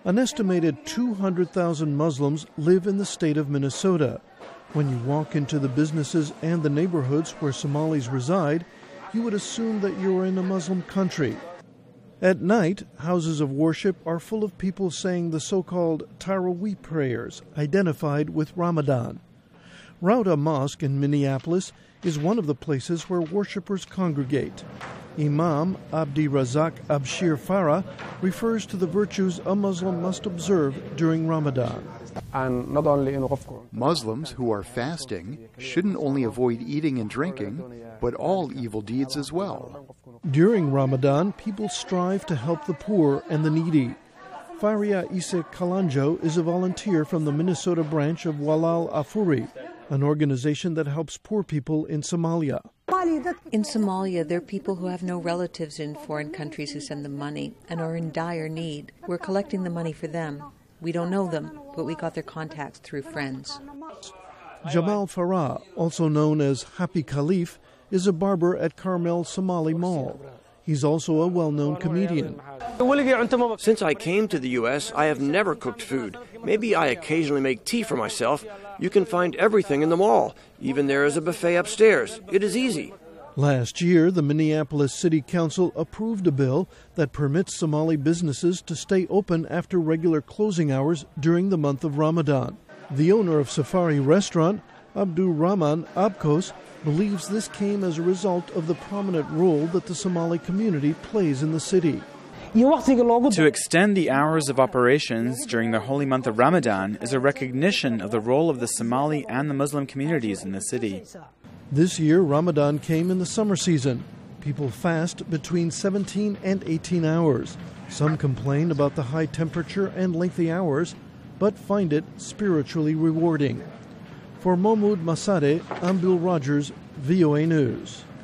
An estimated 200,000 Muslims live in the state of Minnesota. When you walk into the businesses and the neighborhoods where Somalis reside, you would assume that you're in a Muslim country. At night, houses of worship are full of people saying the so-called Tarawih prayers, identified with Ramadan. Rauda Mosque in Minneapolis is one of the places where worshipers congregate. Imam Abdi Razak Abshir Farah refers to the virtues a Muslim must observe during Ramadan. Muslims who are fasting shouldn't only avoid eating and drinking, but all evil deeds as well. During Ramadan, people strive to help the poor and the needy. Faria Ise Kalanjo is a volunteer from the Minnesota branch of Walal Afuri, an organization that helps poor people in Somalia. In Somalia, there are people who have no relatives in foreign countries who send them money and are in dire need. We're collecting the money for them. We don't know them, but we got their contacts through friends. Jamal Farah, also known as Happy Khalif, is a barber at Carmel Somali Mall. He's also a well-known comedian. Since I came to the U.S., I have never cooked food. Maybe I occasionally make tea for myself. You can find everything in the mall. Even there is a buffet upstairs. It is easy. Last year, the Minneapolis City Council approved a bill that permits Somali businesses to stay open after regular closing hours during the month of Ramadan. The owner of Safari Restaurant, Abdur Rahman Abkos, believes this came as a result of the prominent role that the Somali community plays in the city. To extend the hours of operations during the holy month of Ramadan is a recognition of the role of the Somali and the Muslim communities in the city. This year, Ramadan came in the summer season. People fast between 17 and 18 hours. Some complain about the high temperature and lengthy hours, but find it spiritually rewarding. For Mahmoud Masade, I'm Bill Rogers, VOA News.